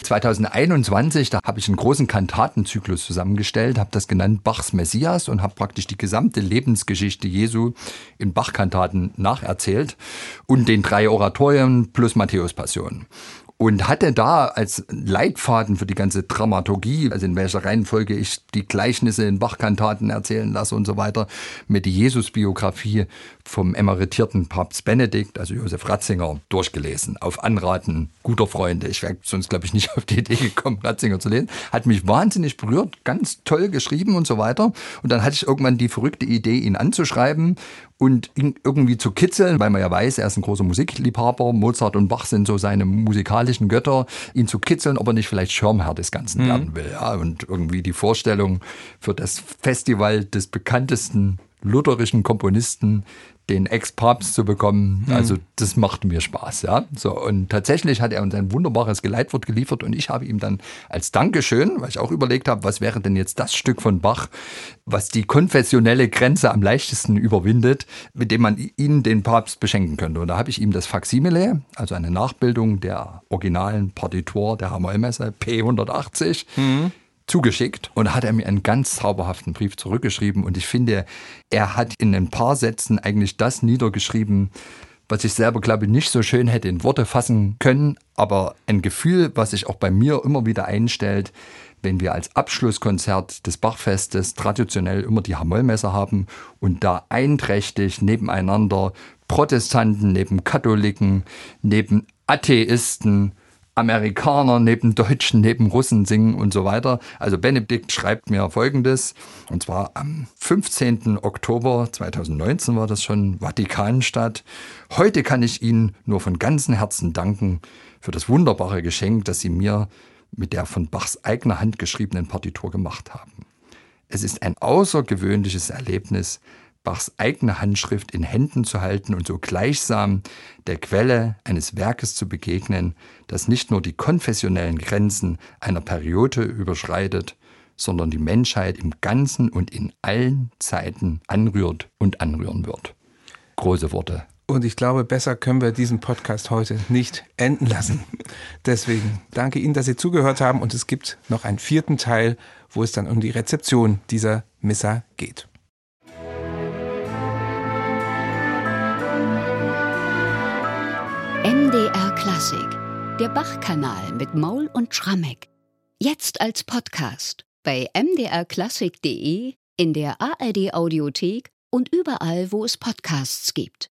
2021, da habe ich einen großen Kantatenzyklus zusammengestellt, habe das genannt Bachs Messias und habe praktisch die gesamte Lebensgeschichte Jesu in Bachkantaten nacherzählt und den 3 Oratorien plus Matthäus-Passion. Und hatte da als Leitfaden für die ganze Dramaturgie, also in welcher Reihenfolge ich die Gleichnisse in Bachkantaten erzählen lasse und so weiter, mir die Jesus-Biografie vom emeritierten Papst Benedikt, also Josef Ratzinger, durchgelesen. Auf Anraten guter Freunde. Ich wäre sonst, glaube ich, nicht auf die Idee gekommen, Ratzinger zu lesen. Hat mich wahnsinnig berührt, ganz toll geschrieben und so weiter. Und dann hatte ich irgendwann die verrückte Idee, ihn anzuschreiben und ihn irgendwie zu kitzeln, weil man ja weiß, er ist ein großer Musikliebhaber. Mozart und Bach sind so seine musikalischen Götter. Ihn zu kitzeln, ob er nicht vielleicht Schirmherr des Ganzen werden will. Ja, und irgendwie die Vorstellung für das Festival des bekanntesten lutherischen Komponisten, den Ex-Papst zu bekommen, also das macht mir Spaß, ja. So, und tatsächlich hat er uns ein wunderbares Geleitwort geliefert und ich habe ihm dann als Dankeschön, weil ich auch überlegt habe, was wäre denn jetzt das Stück von Bach, was die konfessionelle Grenze am leichtesten überwindet, mit dem man ihn, den Papst, beschenken könnte. Und da habe ich ihm das Faksimile, also eine Nachbildung der originalen Partitur der H-Moll-Messe, P180, zugeschickt und hat er mir einen ganz zauberhaften Brief zurückgeschrieben und ich finde, er hat in ein paar Sätzen eigentlich das niedergeschrieben, was ich selber, glaube ich, nicht so schön hätte in Worte fassen können, aber ein Gefühl, was sich auch bei mir immer wieder einstellt, wenn wir als Abschlusskonzert des Bachfestes traditionell immer die H-Moll-Messe haben und da einträchtig nebeneinander Protestanten neben Katholiken, neben Atheisten, Amerikaner neben Deutschen, neben Russen singen und so weiter. Also Benedikt schreibt mir Folgendes, und zwar am 15. Oktober 2019 war das schon, Vatikanstadt. Heute kann ich Ihnen nur von ganzem Herzen danken für das wunderbare Geschenk, das Sie mir mit der von Bachs eigener Hand geschriebenen Partitur gemacht haben. Es ist ein außergewöhnliches Erlebnis, Bachs eigene Handschrift in Händen zu halten und so gleichsam der Quelle eines Werkes zu begegnen, das nicht nur die konfessionellen Grenzen einer Periode überschreitet, sondern die Menschheit im Ganzen und in allen Zeiten anrührt und anrühren wird. Große Worte Und ich glaube, besser können wir diesen Podcast heute nicht enden lassen. Deswegen danke Ihnen, dass Sie zugehört haben. Und es gibt noch einen 4. Teil, wo es dann um die Rezeption dieser Missa geht. MDR Klassik, der Bach-Kanal mit Maul und Schrammeck. Jetzt als Podcast bei mdrklassik.de, in der ARD Audiothek und überall, wo es Podcasts gibt.